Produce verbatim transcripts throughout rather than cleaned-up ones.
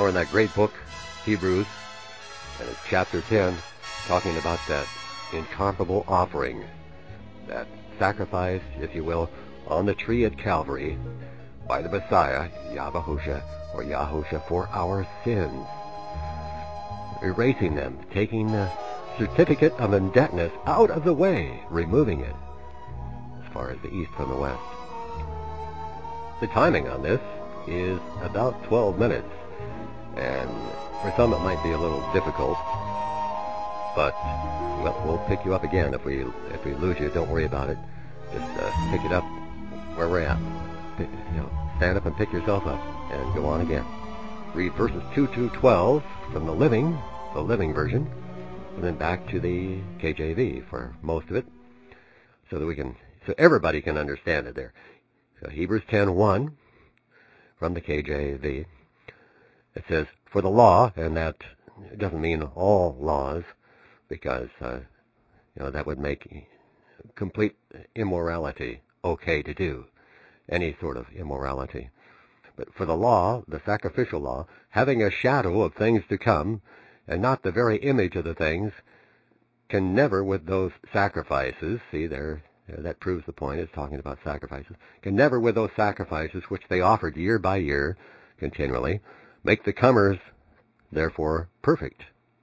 in that great book, Hebrews, and it's chapter ten, talking about that incomparable offering, that sacrifice, if you will, on the tree at Calvary by the Messiah, Yahweh, or Yahusha, for our sins, erasing them, taking the certificate of indebtedness out of the way, removing it as far as the east from the west. The timing on this is about twelve minutes, and for some it might be a little difficult, but well, we'll pick you up again if we if we lose you. Don't worry about it. Just uh, pick it up where we're at. Pick, you know, stand up and pick yourself up, and go on again. Read verses two to twelve from the Living, the Living version, and then back to the K J V for most of it, so that we can, so everybody can understand it there. So Hebrews ten one from the K J V. It says, "For the law," and that doesn't mean all laws, because uh, you know that would make complete immorality okay to do, any sort of immorality. But for the law, the sacrificial law, having a shadow of things to come, and not the very image of the things, can never with those sacrifices, see there, that proves the point, it's talking about sacrifices, can never with those sacrifices which they offered year by year, continually, make the comers, therefore, perfect.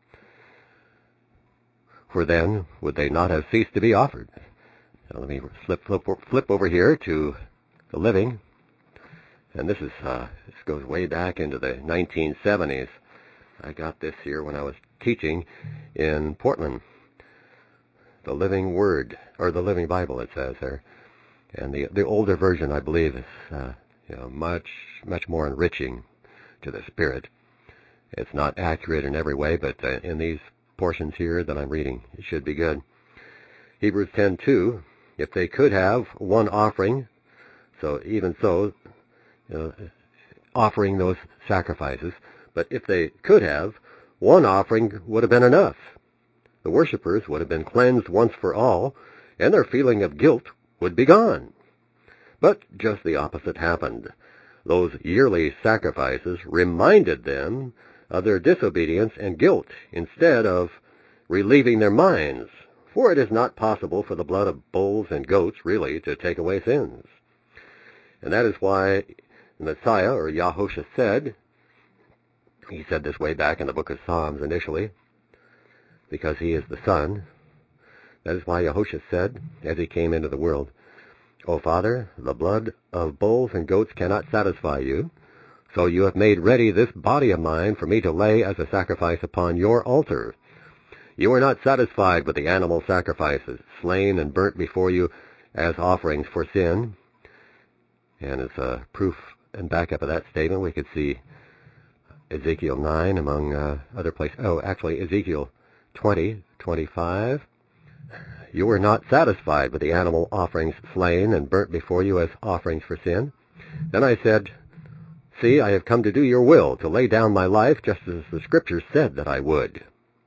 For then would they not have ceased to be offered. Now let me flip, flip, flip over here to the Living, and this is uh, this goes way back into the nineteen seventies. I got this here when I was teaching in Portland. The Living Word, or the Living Bible, it says there, and the the older version, I believe, is uh, you know much much more enriching to the spirit. It's not accurate in every way, but uh, in these portions here that I'm reading, it should be good. Hebrews ten two, if they could have one offering, so even so, you know, offering those sacrifices, but if they could have, one offering would have been enough. The worshippers would have been cleansed once for all, and their feeling of guilt would be gone. But just the opposite happened. Those yearly sacrifices reminded them of their disobedience and guilt instead of relieving their minds, for it is not possible for the blood of bulls and goats really to take away sins. And that is why the Messiah, or Yahusha, said, he said this way back in the book of Psalms initially, because he is the Son. That is why Yahusha said, as he came into the world, "O Father, the blood of bulls and goats cannot satisfy you, so you have made ready this body of mine for me to lay as a sacrifice upon your altar. You are not satisfied with the animal sacrifices, slain and burnt before you as offerings for sin." And as a proof and backup of that statement, we could see Ezekiel nine, among uh, other places. Oh, actually, Ezekiel twenty, twenty-five. "You were not satisfied with the animal offerings slain and burnt before you as offerings for sin. Then I said, see, I have come to do your will, to lay down my life just as the Scripture said that I would."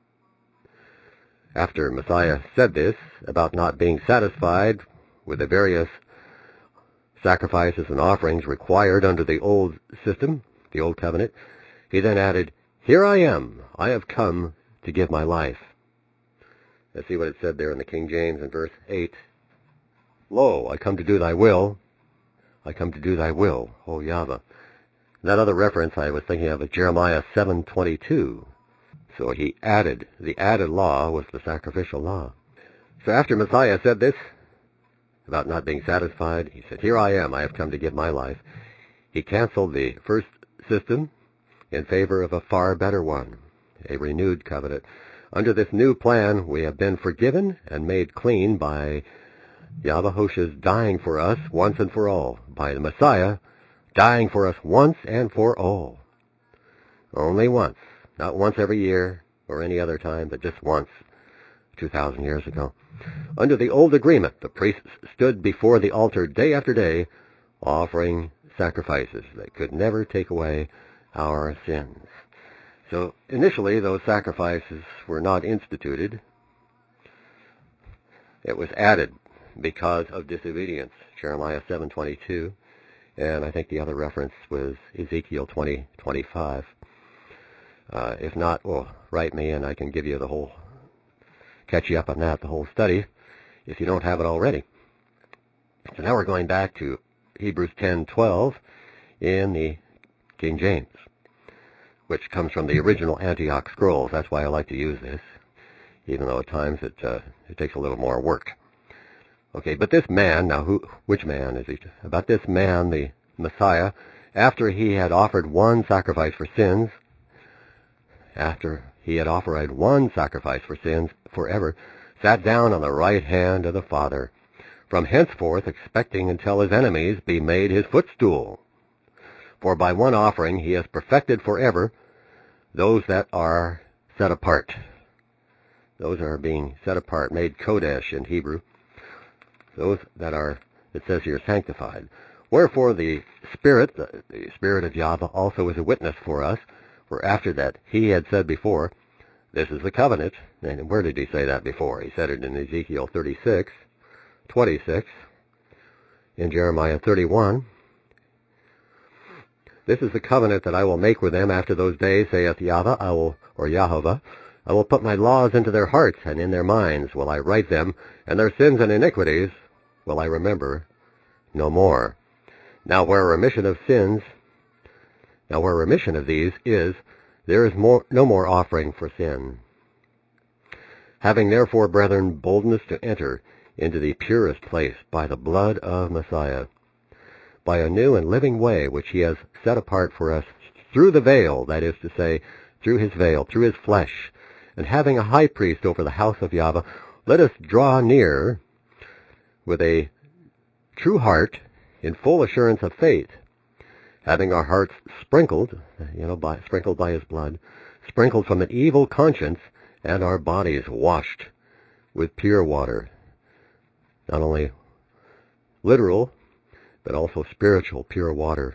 After Messiah said this about not being satisfied with the various sacrifices and offerings required under the old system, the old covenant, he then added, "Here I am, I have come to give my life." Let's see what it said there in the King James in verse eight. "Lo, I come to do thy will, I come to do thy will, O Yahweh." That other reference I was thinking of is Jeremiah seven twenty-two. So he added, the added law was the sacrificial law. So after Messiah said this about not being satisfied, he said, "Here I am, I have come to give my life." He canceled the first system in favor of a far better one, a renewed covenant. Under this new plan, we have been forgiven and made clean by Yahweh's dying for us once and for all, by the Messiah dying for us once and for all. Only once, not once every year or any other time, but just once, two thousand years ago. Under the old agreement, the priests stood before the altar day after day, offering sacrifices that could never take away our sins. So initially, those sacrifices were not instituted. It was added because of disobedience, Jeremiah seven twenty-two, and I think the other reference was Ezekiel twenty twenty-five. Uh, if not, well, write me and I can give you the whole, catch you up on that, the whole study, if you don't have it already. So now we're going back to Hebrews ten twelve in the King James, which comes from the original Antioch Scrolls. That's why I like to use this, even though at times it uh, it takes a little more work. Okay, but this man, now who, which man is he? About this man, the Messiah, after he had offered one sacrifice for sins, after he had offered one sacrifice for sins forever, sat down on the right hand of the Father, from henceforth expecting until his enemies be made his footstool. For by one offering he has perfected forever those that are set apart. Those are being set apart, made kodesh in Hebrew. Those that are, it says here, sanctified. Wherefore the Spirit, the, the Spirit of Yahweh, also is a witness for us. For after that he had said before, this is the covenant. And where did he say that before? He said it in Ezekiel thirty-six, twenty-six, in Jeremiah thirty-one. This is the covenant that I will make with them after those days, saith Yahweh, I will, or Yahovah. I will put my laws into their hearts, and in their minds will I write them, and their sins and iniquities will I remember no more. Now where remission of sins, now where remission of these is, there is more, no more offering for sin. Having therefore, brethren, boldness to enter into the purest place by the blood of Messiah, by a new and living way which he has set apart for us through the veil, that is to say, through his veil, through his flesh, and having a high priest over the house of Yahweh, let us draw near with a true heart in full assurance of faith, having our hearts sprinkled, you know, by, sprinkled by his blood, sprinkled from an evil conscience, and our bodies washed with pure water. Not only literal, but also spiritual pure water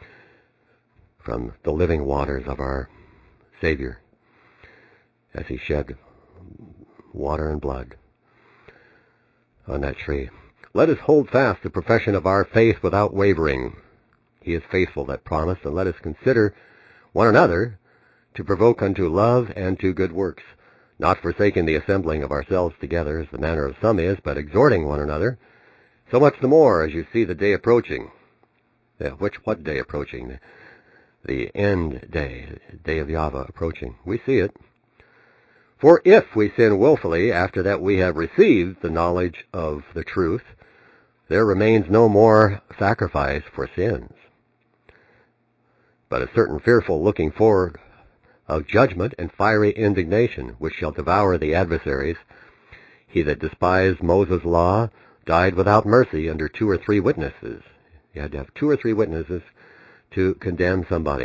from the living waters of our Savior, as he shed water and blood on that tree. Let us hold fast the profession of our faith without wavering. He is faithful that promised, and let us consider one another to provoke unto love and to good works, not forsaking the assembling of ourselves together, as the manner of some is, but exhorting one another, so much the more as you see the day approaching. Yeah, which, what day approaching? The end day, the day of Yahweh approaching. We see it. For if we sin willfully after that we have received the knowledge of the truth, there remains no more sacrifice for sins, but a certain fearful looking forward of judgment and fiery indignation, which shall devour the adversaries. He that despised Moses' law died without mercy under two or three witnesses. You had to have two or three witnesses to condemn somebody.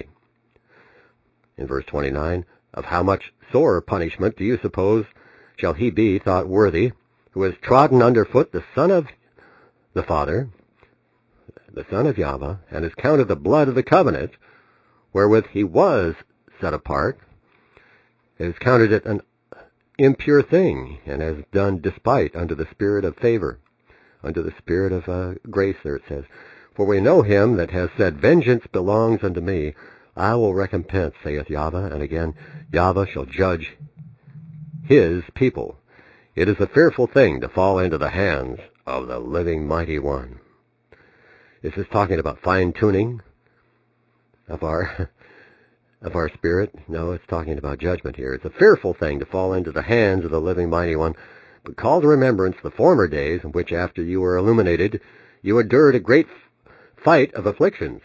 In verse twenty-nine, of how much sore punishment do you suppose shall he be thought worthy, who has trodden under foot the Son of the Father, the Son of Yahweh, and has counted the blood of the covenant, wherewith he was set apart, has counted it an impure thing, and has done despite unto the spirit of favor, unto the spirit of uh, grace, there it says. For we know him that has said, vengeance belongs unto me, I will recompense, saith Yahweh. And again, Yahweh shall judge his people. It is a fearful thing to fall into the hands of the living mighty one. Is this talking about fine-tuning of our of our spirit? No, it's talking about judgment here. It's a fearful thing to fall into the hands of the living mighty one. But call to remembrance the former days in which, after you were illuminated, you endured a great fight of afflictions.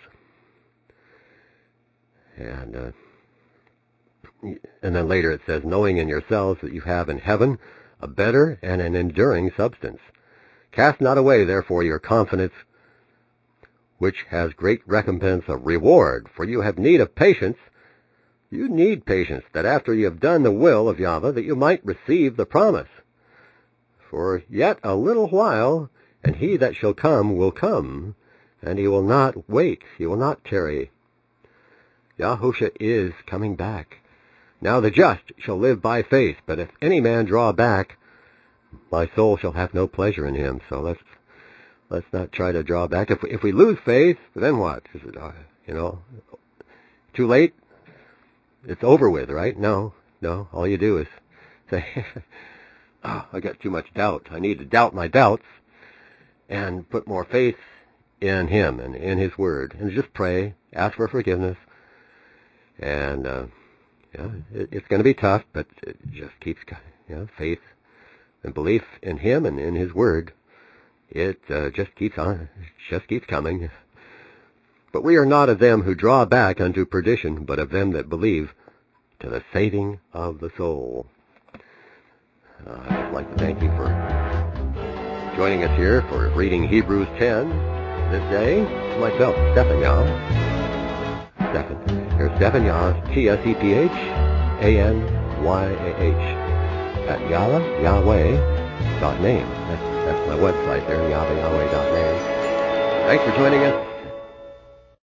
And uh, and then later it says, knowing in yourselves that you have in heaven a better and an enduring substance. Cast not away, therefore, your confidence, which has great recompense of reward, for you have need of patience. You need patience, that after you have done the will of Yahweh, that you might receive the promise. For yet a little while, and he that shall come will come, and he will not wait, he will not tarry. Yahushua is coming back. Now the just shall live by faith, but if any man draw back, my soul shall have no pleasure in him. So let's let's not try to draw back. If we, if we lose faith, then what? Is it, uh, you know, too late? it's over with, right? No, no. All you do is say, oh, I got too much doubt. I need to doubt my doubts and put more faith in Him and in His Word, and just pray, ask for forgiveness, and uh, yeah, it, it's going to be tough, but it just keeps, you know, faith and belief in Him and in His Word. It uh, just keeps on, just keeps coming. But we are not of them who draw back unto perdition, but of them that believe to the saving of the soul. Uh, I'd just like to thank you for joining us here for reading Hebrews ten this day. Myself, Stephan Yah. Stephan. Here's Stephan Yah, T S E P H A N Y A H, at Yahweh, Yahweh dot name. That's, that's my website there, Yahweh, Yahweh dot name. Thanks for joining us.